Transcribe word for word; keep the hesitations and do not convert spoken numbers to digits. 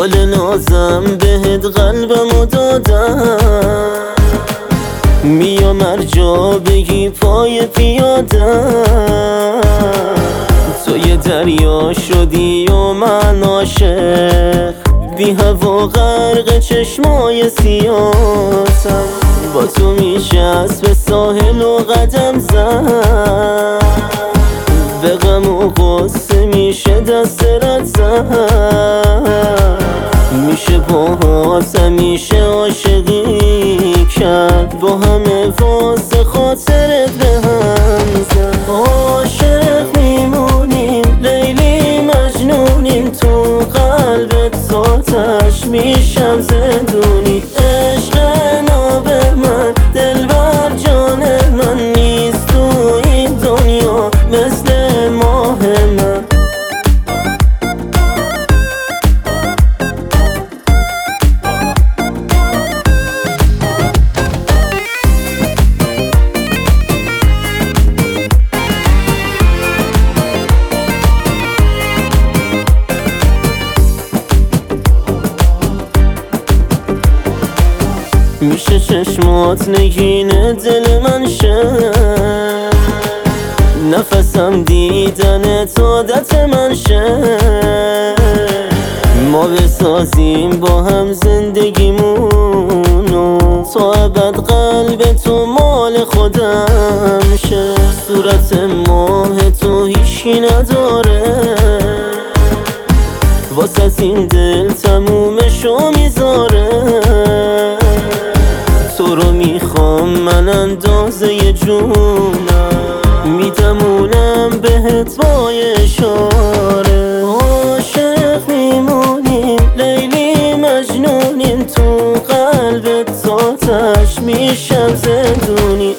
گل نازم بهت قلبمو دادم، میام هرجا بگی پای پیادم. تو یه دریا شدی و من عاشق، بی هوا غرق چشمای سیاسم. با تو میشست به ساحل و قدم زد، به غم و غصه میشه دست رد زد. میشه باهات همیشه عاشقی کرد، با همه واسه خاطرت به هم زد. عاشق میمونیم لیلی مجنونیم، تو قلبت آتش میشم زندونی. عشق ناب من دلبر جان من، نیست تو این دنیا مثل ماه من. میشه چشمات نگین دل من شه، نفسم دیدن عادت من شه. ما بسازیم با هم زندگیمونو، تا ابد قلب تو مال خودم شه. صورت ماه تو هیچی نداره، واسه این دل تمومشو میذاره. تو رو میخوام من اندازه جونم، میدمونم بهت با اشاره. عاشق میمونیم لیلی مجنونیم، تو قلبت آتش میشم زندونی.